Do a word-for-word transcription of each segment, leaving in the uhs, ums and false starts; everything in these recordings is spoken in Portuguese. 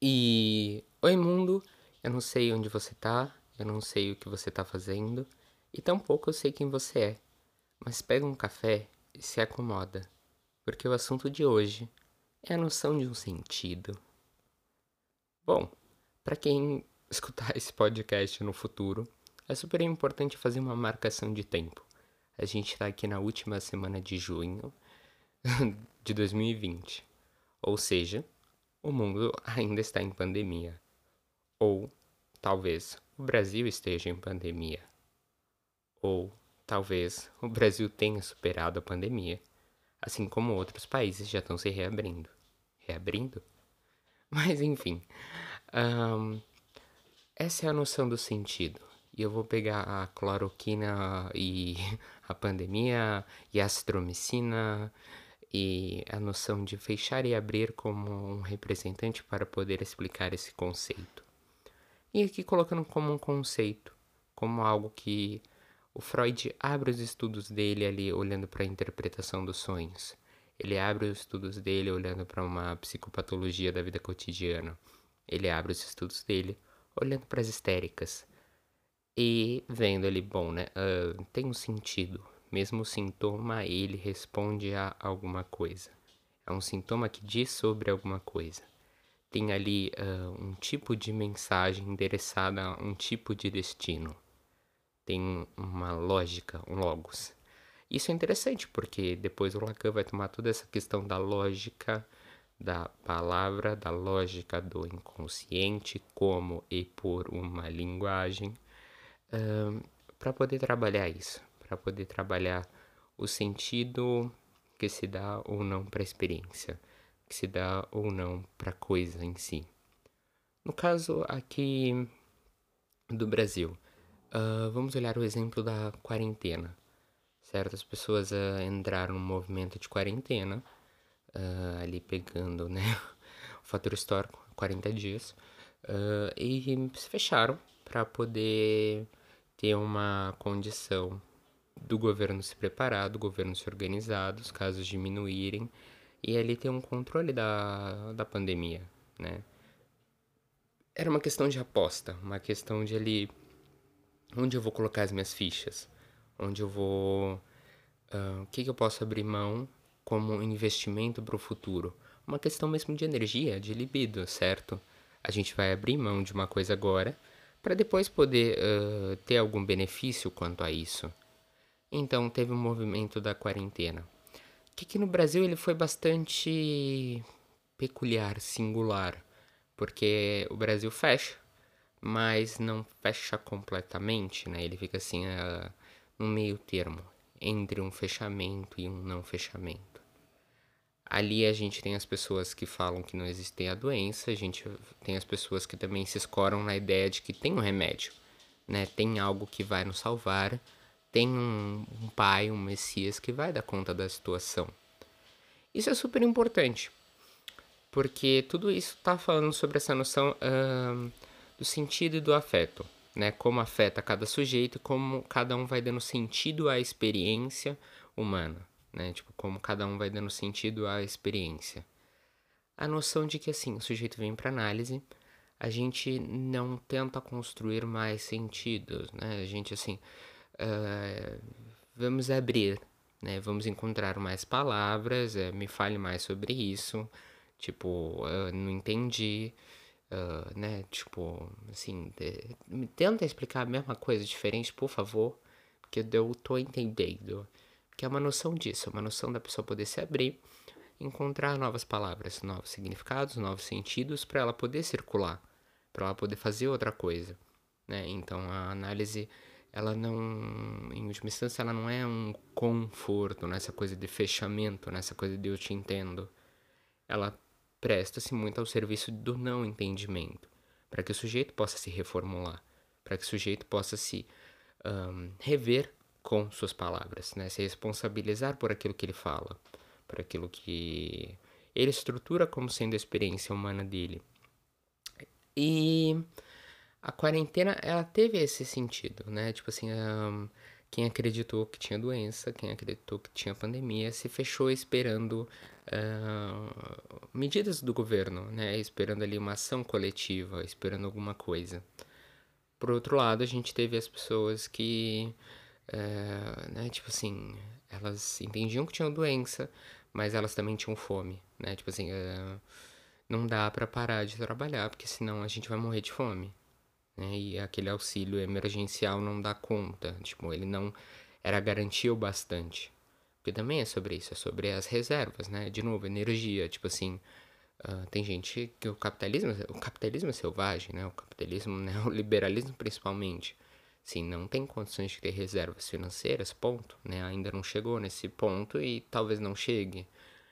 E oi mundo, eu não sei onde você tá, eu não sei o que você tá fazendo, e tampouco eu sei quem você é. Mas pega um café e se acomoda, porque o assunto de hoje é a noção de um sentido. Bom, para quem escutar esse podcast no futuro, é super importante fazer uma marcação de tempo. A gente tá aqui na última semana de junho de dois mil e vinte, ou seja, o mundo ainda está em pandemia. Ou talvez o Brasil esteja em pandemia. Ou talvez o Brasil tenha superado a pandemia, assim como outros países já estão se reabrindo. Reabrindo? Mas enfim, ahn, essa é a noção do sentido. E eu vou pegar a cloroquina e a pandemia e a azitromicina e a noção de fechar e abrir como um representante para poder explicar esse conceito. E aqui colocando como um conceito, como algo que o Freud abre os estudos dele ali olhando para a interpretação dos sonhos. Ele abre os estudos dele olhando para uma psicopatologia da vida cotidiana. Ele abre os estudos dele olhando para as histéricas. E vendo ali, bom, né? Uh, tem um sentido. Mesmo o sintoma, ele responde a alguma coisa. É um sintoma que diz sobre alguma coisa. Tem ali uh, um tipo de mensagem endereçada a um tipo de destino. Tem uma lógica, um logos. Isso é interessante porque depois o Lacan vai tomar toda essa questão da lógica da palavra, da lógica do inconsciente, como e por uma linguagem, uh, para poder trabalhar isso, para poder trabalhar o sentido que se dá ou não para a experiência, que se dá ou não para a coisa em si. No caso aqui do Brasil, uh, vamos olhar o exemplo da quarentena. Certas pessoas uh, entraram no movimento de quarentena, uh, ali pegando né, o fator histórico, quarenta dias, uh, e se fecharam para poder ter uma condição do governo se preparar, do governo se organizar, dos casos diminuírem e ali ter um controle da, da pandemia, né? Era uma questão de aposta, uma questão de ali onde eu vou colocar as minhas fichas, onde eu vou, uh, o que, que eu posso abrir mão como investimento para o futuro, uma questão mesmo de energia, de libido, certo? A gente vai abrir mão de uma coisa agora para depois poder uh, ter algum benefício quanto a isso. Então teve um movimento da quarentena, que aqui no Brasil ele foi bastante peculiar, singular, porque o Brasil fecha, mas não fecha completamente, né? Ele fica assim uh, no meio termo entre um fechamento e um não fechamento. Ali a gente tem as pessoas que falam que não existe a doença, a gente tem as pessoas que também se escoram na ideia de que tem um remédio, né? Tem algo que vai nos salvar, tem um, um pai, um messias que vai dar conta da situação. Isso é super importante, porque tudo isso está falando sobre essa noção uh, do sentido e do afeto, né? Como afeta cada sujeito e como cada um vai dando sentido à experiência humana, né? Tipo, como cada um vai dando sentido à experiência. A noção de que, assim, o sujeito vem para análise, a gente não tenta construir mais sentidos, né? A gente, assim, uh, vamos abrir, né? Vamos encontrar mais palavras, uh, me fale mais sobre isso. Tipo, eu não entendi, uh, né? Tipo, assim, de, me tenta explicar a mesma coisa diferente, por favor, porque eu tô entendendo. Que é uma noção disso, uma noção da pessoa poder se abrir, encontrar novas palavras, novos significados, novos sentidos para ela poder circular, para ela poder fazer outra coisa, né? Então a análise, ela não, em última instância, ela não é um conforto nessa coisa de fechamento, nessa coisa de eu te entendo. Ela presta-se muito ao serviço do não entendimento, para que o sujeito possa se reformular, para que o sujeito possa se um, rever com suas palavras, né? Se responsabilizar por aquilo que ele fala, por aquilo que ele estrutura como sendo a experiência humana dele. E a quarentena, ela teve esse sentido, né? Tipo assim, um, Quem acreditou que tinha doença, quem acreditou que tinha pandemia, se fechou esperando uh, medidas do governo, né? Esperando ali uma ação coletiva, esperando alguma coisa. Por outro lado, a gente teve as pessoas que, uh, né, tipo assim, elas entendiam que tinham doença, mas elas também tinham fome, né? Tipo assim, uh, não dá pra parar de trabalhar, porque senão a gente vai morrer de fome. Né? E aquele auxílio emergencial não dá conta, tipo, ele não era garantia o bastante. Porque também é sobre isso, é sobre as reservas, né? De novo, energia, tipo assim, uh, tem gente que o capitalismo, o capitalismo é selvagem, né? O capitalismo, né? O liberalismo principalmente, sim, não tem condições de ter reservas financeiras, ponto, né? Ainda não chegou nesse ponto e talvez não chegue.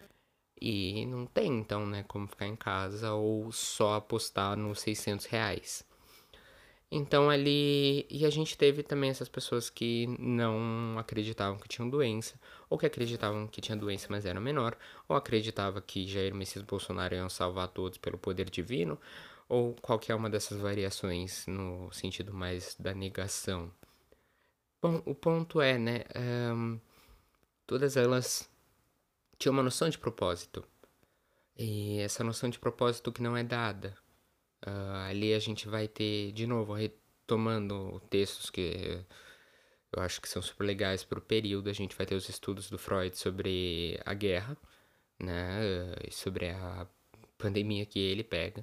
E não tem, então, né, como ficar em casa ou só apostar nos seiscentos reais. Então ali. E a gente teve também essas pessoas que não acreditavam que tinham doença, ou que acreditavam que tinha doença, mas era menor, ou acreditava que Jair Messias Bolsonaro iam salvar todos pelo poder divino, ou qualquer uma dessas variações no sentido mais da negação. Bom, o ponto é, né? Um, todas elas tinham uma noção de propósito. E essa noção de propósito que não é dada. Uh, ali a gente vai ter, de novo, retomando textos que eu acho que são super legais para o período, a gente vai ter os estudos do Freud sobre a guerra, né, e sobre a pandemia que ele pega,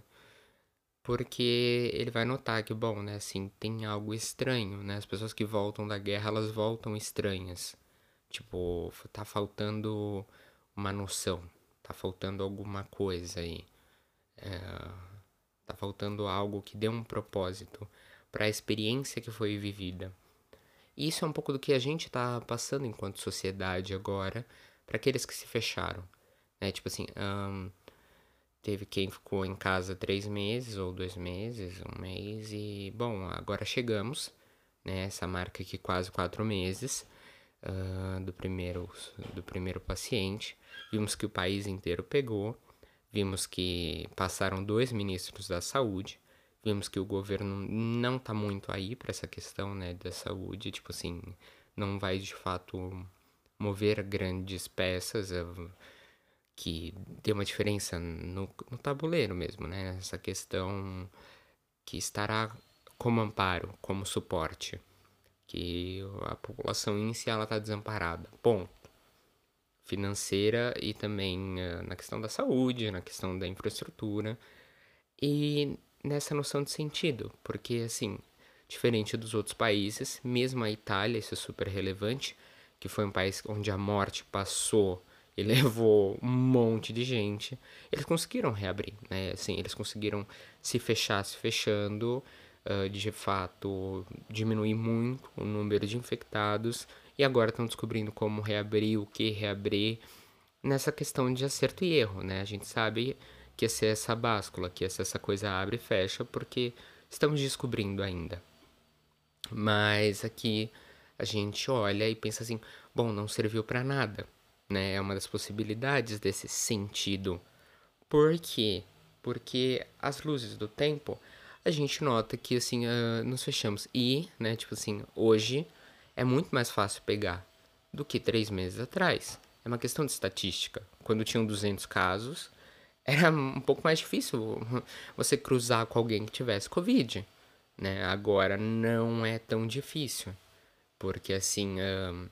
porque ele vai notar que, bom, né, assim, tem algo estranho, né, as pessoas que voltam da guerra, elas voltam estranhas, tipo, tá faltando uma noção, tá faltando alguma coisa aí, é, tá faltando algo que dê um propósito para a experiência que foi vivida. E isso é um pouco do que a gente tá passando enquanto sociedade agora, para aqueles que se fecharam. Né? Tipo assim, um, teve quem ficou em casa três meses, ou dois meses, um mês, e bom, agora chegamos, né? Essa marca aqui quase quatro meses uh, do, primeiro, do primeiro paciente. Vimos que o país inteiro pegou, vimos que passaram dois ministros da saúde, vimos que o governo não tá muito aí para essa questão, né, da saúde, tipo assim, não vai de fato mover grandes peças uh, que dê uma diferença no, no tabuleiro mesmo, né, essa questão que estará como amparo, como suporte, que a população em si ela está desamparada, ponto. Financeira e também uh, na questão da saúde, na questão da infraestrutura e nessa noção de sentido, porque assim, diferente dos outros países, mesmo a Itália, isso é super relevante, que foi um país onde a morte passou e levou um monte de gente, eles conseguiram reabrir, né? Assim, eles conseguiram se fechar, se fechando, uh, de fato diminuir muito o número de infectados e agora estão descobrindo como reabrir, o que reabrir, nessa questão de acerto e erro, né? A gente sabe que ia ser essa báscula, que ia ser essa coisa abre e fecha, porque estamos descobrindo ainda. Mas aqui a gente olha e pensa assim, bom, não serviu para nada, né? É uma das possibilidades desse sentido. Por quê? Porque as luzes do tempo, a gente nota que assim, uh, nos fechamos. E, né, tipo assim, hoje é muito mais fácil pegar do que três meses atrás. É uma questão de estatística. Quando tinham duzentos casos, era um pouco mais difícil você cruzar com alguém que tivesse Covid, né? Agora não é tão difícil, porque assim, um,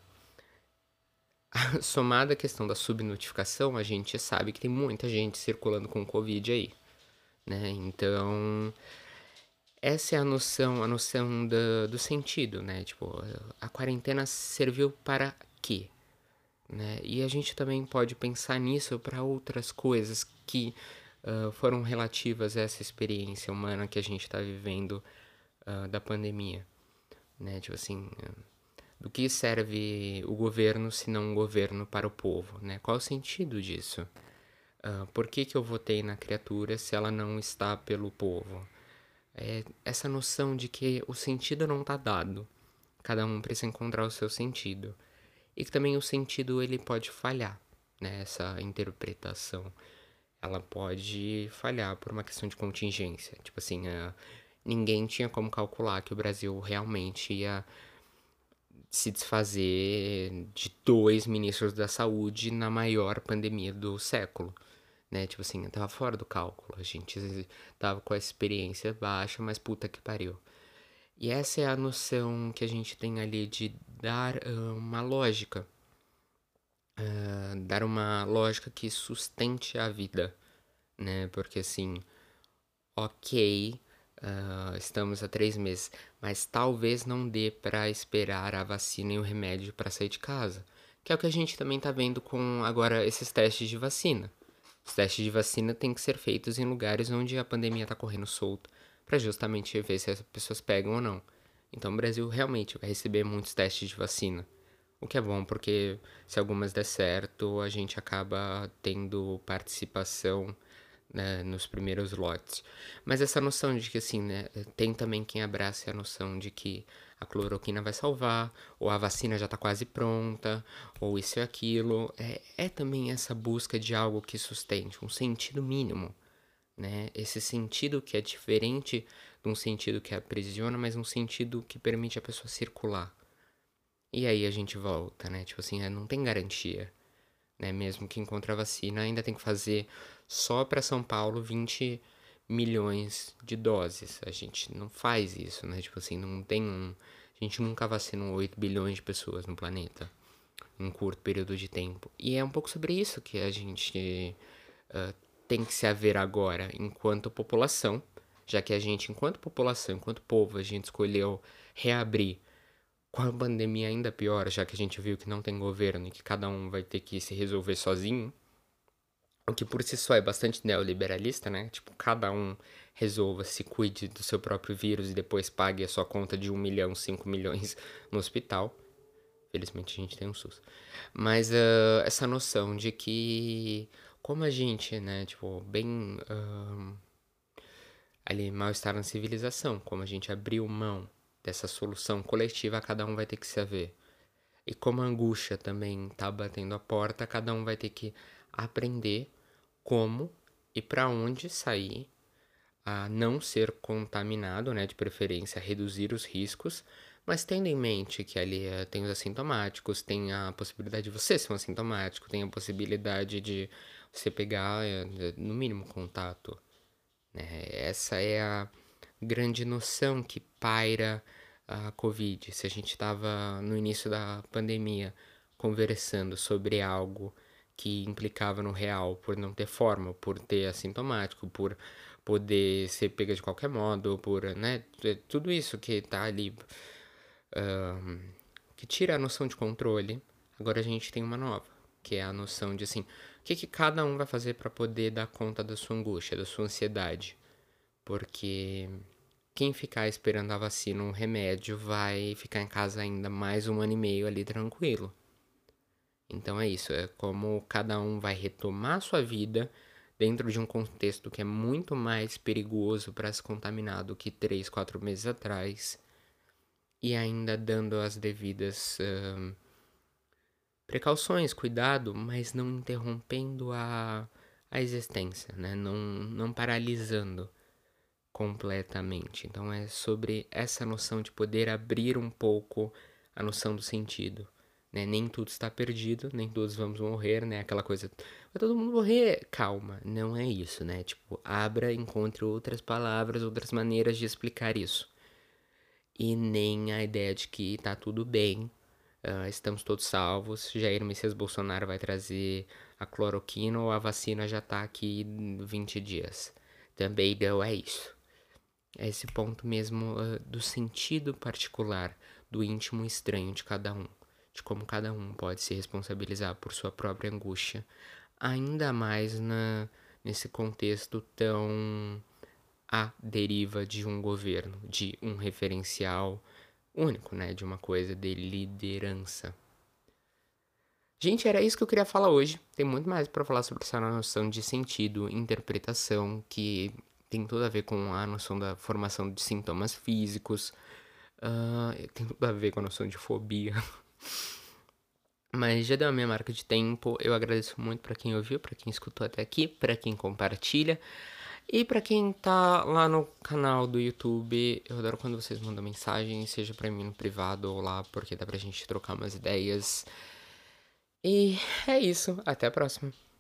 somada a questão da subnotificação, a gente sabe que tem muita gente circulando com Covid aí, né? Então, essa é a noção, a noção do, do sentido, né? Tipo, a quarentena serviu para quê? Né? E a gente também pode pensar nisso para outras coisas que uh, foram relativas a essa experiência humana que a gente está vivendo uh, da pandemia, né? Tipo assim, uh, do que serve o governo se não um governo para o povo, né? Qual o sentido disso? Uh, por que, que eu votei na criatura se ela não está pelo povo? É essa noção de que o sentido não está dado. Cada um precisa encontrar o seu sentido. E que também o sentido ele pode falhar, né? Essa interpretação, ela pode falhar por uma questão de contingência. Tipo assim, uh, ninguém tinha como calcular que o Brasil realmente ia se desfazer de dois ministros da saúde na maior pandemia do século, né? Tipo assim, tava fora do cálculo. A gente tava com a experiência baixa, mas puta que pariu. E essa é a noção que a gente tem ali de dar uh, uma lógica. Uh, dar uma lógica que sustente a vida, né? Porque assim, ok, uh, estamos há três meses, mas talvez não dê para esperar a vacina e o remédio para sair de casa. Que é o que a gente também tá vendo com agora esses testes de vacina. Os testes de vacina têm que ser feitos em lugares onde a pandemia tá correndo solto, para justamente ver se as pessoas pegam ou não. Então o Brasil realmente vai receber muitos testes de vacina. O que é bom, porque se algumas der certo, a gente acaba tendo participação, né, nos primeiros lotes. Mas essa noção de que, assim, né, tem também quem abrace a noção de que a cloroquina vai salvar, ou a vacina já está quase pronta, ou isso e aquilo. É, é também essa busca de algo que sustente, um sentido mínimo, né? Esse sentido que é diferente de um sentido que aprisiona, mas um sentido que permite a pessoa circular. E aí a gente volta, né? Tipo assim, não tem garantia, né? Mesmo que encontre a vacina, ainda tem que fazer só para São Paulo vinte milhões de doses. A gente não faz isso, né? Tipo assim, não tem um... A gente nunca vacinou oito bilhões de pessoas no planeta em um curto período de tempo. E é um pouco sobre isso que a gente uh, tem que se haver agora, enquanto população, já que a gente, enquanto população, enquanto povo, a gente escolheu reabrir com a pandemia ainda pior, já que a gente viu que não tem governo e que cada um vai ter que se resolver sozinho, o que por si só é bastante neoliberalista, né? Tipo, cada um resolva, se cuide do seu próprio vírus e depois pague a sua conta de um milhão, cinco milhões no hospital. Felizmente a gente tem um SUS. Mas uh, essa noção de que, como a gente, né, tipo, bem uh, ali, mal-estar na civilização, como a gente abriu mão dessa solução coletiva, cada um vai ter que se haver. E como a angústia também tá batendo a porta, cada um vai ter que aprender como e para onde sair, a não ser contaminado, né, de preferência reduzir os riscos, mas tendo em mente que ali uh, tem os assintomáticos, tem a possibilidade de você ser um assintomático, tem a possibilidade de você pegar, uh, no mínimo, contato, né? Essa é a grande noção que paira a Covid. Se a gente estava no início da pandemia conversando sobre algo que implicava no real por não ter forma, por ter assintomático, por poder ser pega de qualquer modo, por, né, tudo isso que tá ali, um, que tira a noção de controle. Agora a gente tem uma nova, que é a noção de assim, o que, que cada um vai fazer para poder dar conta da sua angústia, da sua ansiedade, porque quem ficar esperando a vacina, um remédio, vai ficar em casa ainda mais um ano e meio ali tranquilo. Então é isso, é como cada um vai retomar sua vida dentro de um contexto que é muito mais perigoso para se contaminar do que três, quatro meses atrás, e ainda dando as devidas uh, precauções, cuidado, mas não interrompendo a, a existência, né? Não, não paralisando completamente. Então é sobre essa noção de poder abrir um pouco a noção do sentido, né? Nem tudo está perdido, nem todos vamos morrer, né? Aquela coisa, vai todo mundo morrer, calma, não é isso, né? Tipo, abra, encontre outras palavras, outras maneiras de explicar isso. E nem a ideia de que tá tudo bem, uh, estamos todos salvos, Jair Messias Bolsonaro vai trazer a cloroquina ou a vacina já tá aqui em vinte dias. Também não é isso. É esse ponto mesmo uh, do sentido particular, do íntimo estranho de cada um, de como cada um pode se responsabilizar por sua própria angústia, ainda mais na, nesse contexto tão à deriva de um governo, de um referencial único, né, de uma coisa de liderança. Gente, era isso que eu queria falar hoje. Tem muito mais para falar sobre essa noção de sentido, interpretação, que tem tudo a ver com a noção da formação de sintomas físicos, uh, tem tudo a ver com a noção de fobia. Mas já deu a minha marca de tempo. Eu agradeço muito para quem ouviu, para quem escutou até aqui, para quem compartilha. E pra quem tá lá no canal do YouTube, eu adoro quando vocês mandam mensagem, seja pra mim no privado ou lá, porque dá pra gente trocar umas ideias. E é isso, até a próxima.